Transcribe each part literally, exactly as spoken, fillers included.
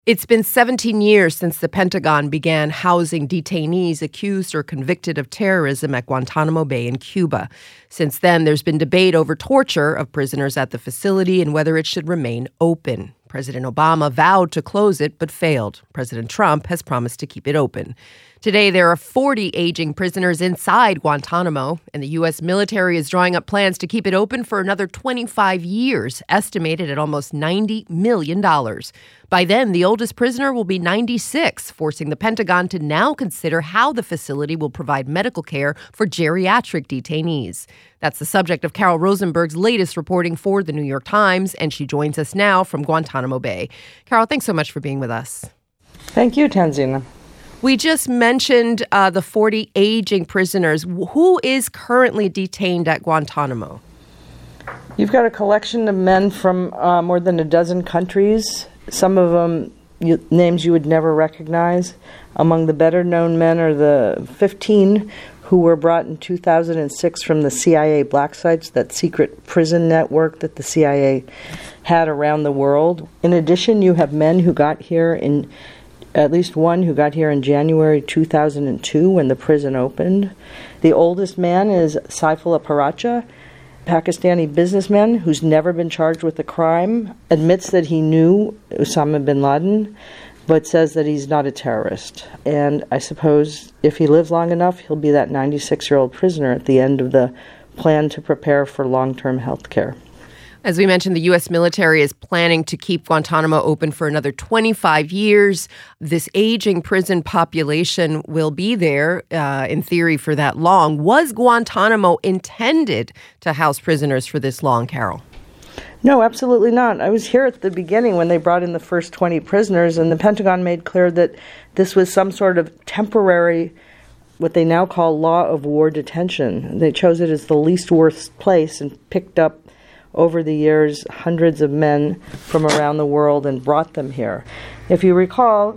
It's been seventeen years since the Pentagon began housing detainees accused or convicted of terrorism at Guantanamo Bay in Cuba. Since then, there's been debate over torture of prisoners at the facility and whether it should remain open. President Obama vowed to close it, but failed. President Trump has promised to keep it open. Today, there are forty aging prisoners inside Guantanamo, and the U S military is drawing up plans to keep it open for another twenty-five years, estimated at almost ninety million dollars. By then, the oldest prisoner will be ninety-six, forcing the Pentagon to now consider how the facility will provide medical care for geriatric detainees. That's the subject of Carol Rosenberg's latest reporting for The New York Times, and she joins us now from Guantanamo Bay. Carol, thanks so much for being with us. Thank you, Tanzina. We just mentioned uh, the forty aging prisoners. Who is currently detained at Guantanamo? You've got a collection of men from uh, more than a dozen countries, some of them you, names you would never recognize. Among the better-known men are the fifteen who were brought in two thousand six from the C I A black sites, that secret prison network that the C I A had around the world. In addition, you have men who got here in At least one who got here in January two thousand two when the prison opened. The oldest man is Saifullah Paracha, Pakistani businessman who's never been charged with a crime, admits that he knew Osama bin Laden, but says that he's not a terrorist. And I suppose if he lives long enough, he'll be that ninety-six-year-old prisoner at the end of the plan to prepare for long-term health care. As we mentioned, the U S military is planning to keep Guantanamo open for another twenty-five years. This aging prison population will be there, uh, in theory, for that long. Was Guantanamo intended to house prisoners for this long, Carol? No, absolutely not. I was here at the beginning when they brought in the first twenty prisoners, and the Pentagon made clear that this was some sort of temporary, what they now call law of war detention. They chose it as the least worst place and picked up over the years hundreds of men from around the world and brought them here. If you recall,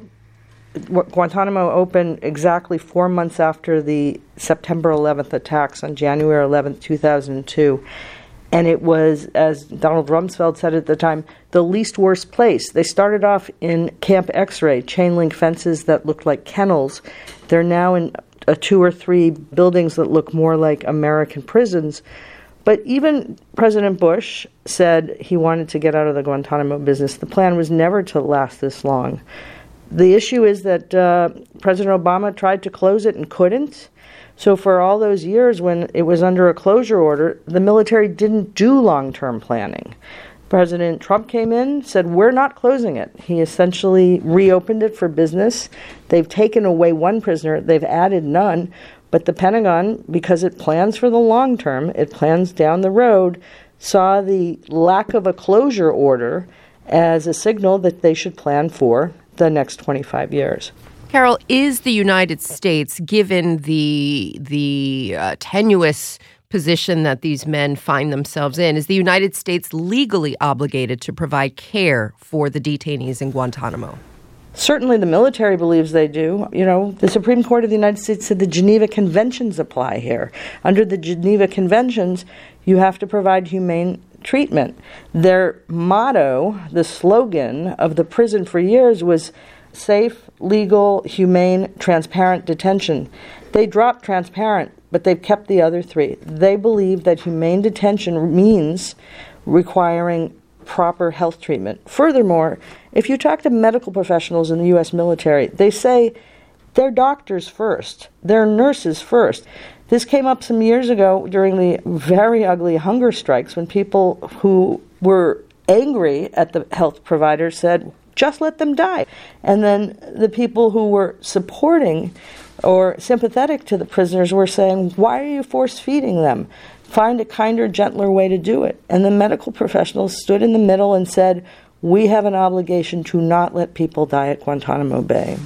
Guantanamo opened exactly four months after the September eleventh attacks on January eleventh, two thousand two. And it was, as Donald Rumsfeld said at the time, the least worst place. They started off in Camp X-Ray, chain link fences that looked like kennels. They're now in a two or three buildings that look more like American prisons. But even President Bush said he wanted to get out of the Guantanamo business. The plan was never to last this long. The issue is that uh, President Obama tried to close it and couldn't. So for all those years when it was under a closure order, the military didn't do long-term planning. President Trump came in, said, we're not closing it. He essentially reopened it for business. They've taken away one prisoner. They've added none. But the Pentagon, because it plans for the long term, it plans down the road, saw the lack of a closure order as a signal that they should plan for the next twenty-five years. Carol, is the United States, given the the uh, tenuous position that these men find themselves in, is the United States legally obligated to provide care for the detainees in Guantanamo? Certainly the military believes they do. You know, the Supreme Court of the United States said the Geneva Conventions apply here. Under the Geneva Conventions, you have to provide humane treatment. Their motto, the slogan of the prison for years was safe, legal, humane, transparent detention. They dropped transparent, but they've kept the other three. They believe that humane detention means requiring proper health treatment. Furthermore, if you talk to medical professionals in the U S military, they say they're doctors first, they're nurses first. This came up some years ago during the very ugly hunger strikes when people who were angry at the health providers said, just let them die. And then the people who were supporting or sympathetic to the prisoners were saying, why are you force-feeding them? Find a kinder, gentler way to do it. And the medical professionals stood in the middle and said, we have an obligation to not let people die at Guantanamo Bay.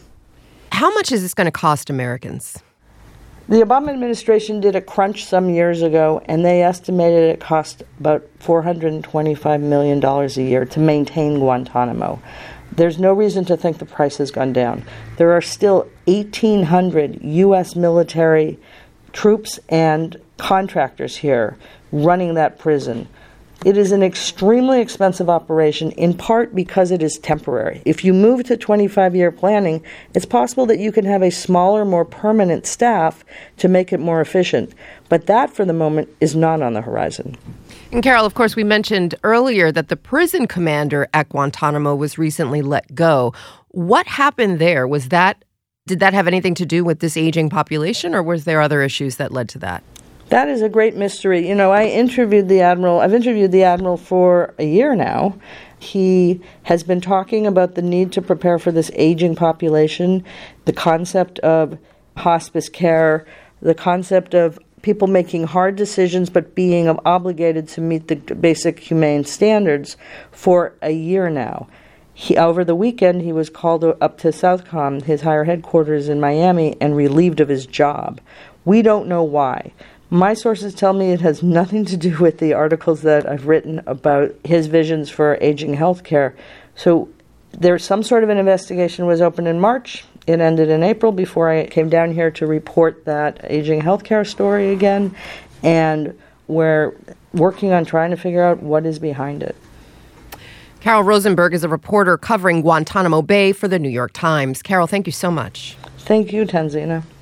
How much is this going to cost Americans? The Obama administration did a crunch some years ago, and they estimated it cost about four hundred twenty-five million dollars a year to maintain Guantanamo. There's no reason to think the price has gone down. There are still eighteen hundred U S military troops and contractors here running that prison. It is an extremely expensive operation, in part because it is temporary. If you move to twenty-five-year planning, it's possible that you can have a smaller, more permanent staff to make it more efficient. But that, for the moment, is not on the horizon. And Carol, of course, we mentioned earlier that the prison commander at Guantanamo was recently let go. What happened there? Was that, did that have anything to do with this aging population, or was there other issues that led to that? That is a great mystery. You know, I interviewed the Admiral, I've interviewed the Admiral for a year now. He has been talking about the need to prepare for this aging population, the concept of hospice care, the concept of people making hard decisions but being obligated to meet the basic humane standards for a year now. He, over the weekend, he was called up to Southcom, his higher headquarters in Miami, and relieved of his job. We don't know why. My sources tell me it has nothing to do with the articles that I've written about his visions for aging healthcare. So there's some sort of an investigation was opened in March. It ended in April before I came down here to report that aging healthcare story again. And we're working on trying to figure out what is behind it. Carol Rosenberg is a reporter covering Guantanamo Bay for the New York Times. Carol, thank you so much. Thank you, Tanzina.